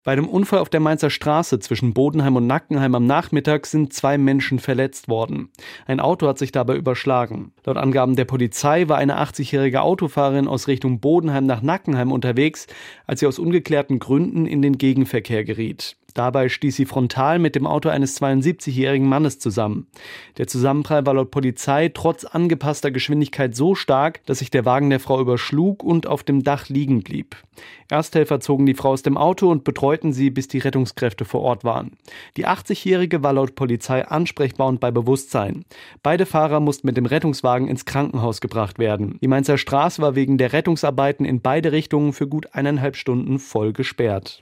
Bei dem Unfall auf der Mainzer Straße zwischen Bodenheim und Nackenheim am Nachmittag sind 2 Menschen verletzt worden. Ein Auto hat sich dabei überschlagen. Laut Angaben der Polizei war eine 80-jährige Autofahrerin aus Richtung Bodenheim nach Nackenheim unterwegs, als sie aus ungeklärten Gründen in den Gegenverkehr geriet. Dabei stieß sie frontal mit dem Auto eines 72-jährigen Mannes zusammen. Der Zusammenprall war laut Polizei trotz angepasster Geschwindigkeit so stark, dass sich der Wagen der Frau überschlug und auf dem Dach liegen blieb. Ersthelfer zogen die Frau aus dem Auto und betreuten sie, bis die Rettungskräfte vor Ort waren. Die 80-jährige war laut Polizei ansprechbar und bei Bewusstsein. Beide Fahrer mussten mit dem Rettungswagen ins Krankenhaus gebracht werden. Die Mainzer Straße war wegen der Rettungsarbeiten in beide Richtungen für gut 1,5 Stunden voll gesperrt.